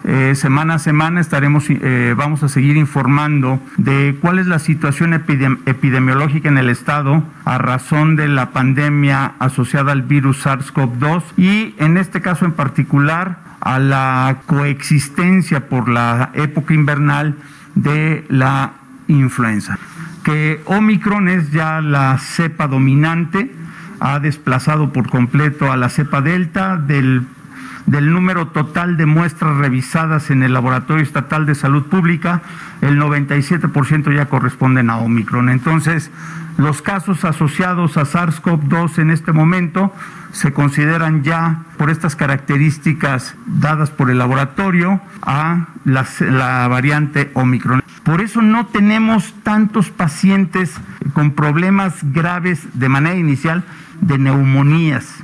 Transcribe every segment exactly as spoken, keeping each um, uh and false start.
eh, semana a semana estaremos, eh, vamos a seguir informando de cuál es la situación epidem- epidemiológica en el estado a razón de la pandemia asociada al virus SARS-CoV dos y en este caso en particular a la coexistencia por la época invernal de la influenza. Que Omicron es ya la cepa dominante, ha desplazado por completo a la cepa Delta. Del, del número total de muestras revisadas en el Laboratorio Estatal de Salud Pública, el noventa y siete por ciento ya corresponden a Omicron. Entonces, los casos asociados a SARS-CoV dos en este momento se consideran ya, por estas características dadas por el laboratorio, a la, la variante Omicron. Por eso no tenemos tantos pacientes con problemas graves de manera inicial de neumonías.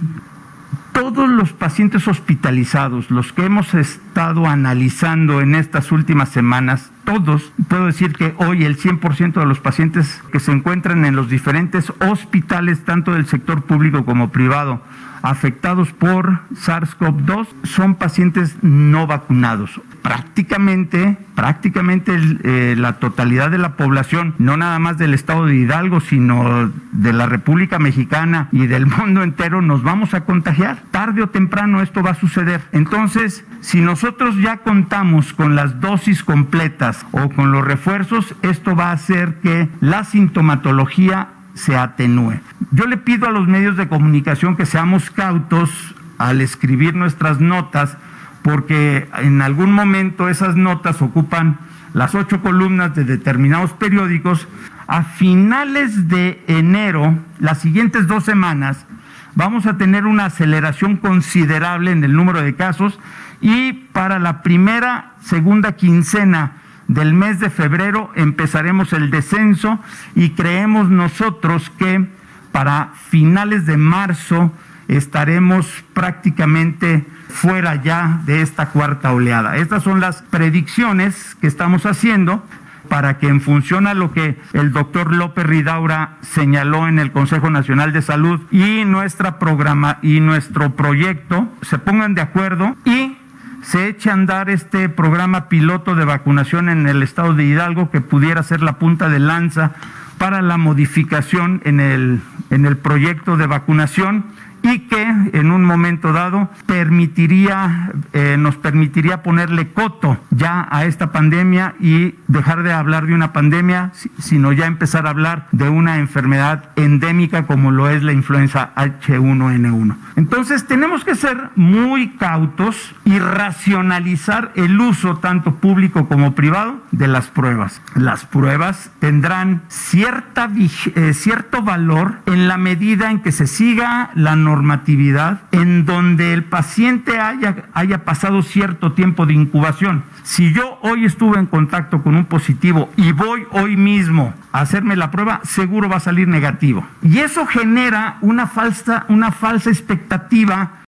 Todos los pacientes hospitalizados, los que hemos estado analizando en estas últimas semanas, todos, puedo decir que hoy el cien por ciento de los pacientes que se encuentran en los diferentes hospitales, tanto del sector público como privado, afectados por SARS-CoV dos, son pacientes no vacunados. Prácticamente, prácticamente eh, la totalidad de la población, no nada más del estado de Hidalgo, sino de la República Mexicana y del mundo entero, nos vamos a contagiar. Tarde o temprano esto va a suceder. Entonces, si nosotros ya contamos con las dosis completas o con los refuerzos, esto va a hacer que la sintomatología se atenúe. Yo le pido a los medios de comunicación que seamos cautos al escribir nuestras notas, porque en algún momento esas notas ocupan las ocho columnas de determinados periódicos. A finales de enero, las siguientes dos semanas, vamos a tener una aceleración considerable en el número de casos y para la primera, segunda quincena del mes de febrero empezaremos el descenso y creemos nosotros que para finales de marzo estaremos prácticamente fuera ya de esta cuarta oleada. Estas son las predicciones que estamos haciendo para que en función a lo que el doctor López Ridaura señaló en el Consejo Nacional de Salud y nuestra programa y nuestro proyecto se pongan de acuerdo y se eche a andar este programa piloto de vacunación en el estado de Hidalgo, que pudiera ser la punta de lanza para la modificación en el, en el proyecto de vacunación y que en un momento dado permitiría, eh, nos permitiría ponerle coto ya a esta pandemia y dejar de hablar de una pandemia, sino ya empezar a hablar de una enfermedad endémica como lo es la influenza H uno N uno. Entonces tenemos que ser muy cautos y racionalizar el uso tanto público como privado de las pruebas. Las pruebas tendrán cierta, eh, cierto valor en la medida en que se siga la normatividad en donde el paciente haya, haya pasado cierto tiempo de incubación. Si yo hoy estuve en contacto con un positivo y voy hoy mismo a hacerme la prueba, seguro va a salir negativo. Y eso genera una falsa, una falsa expectativa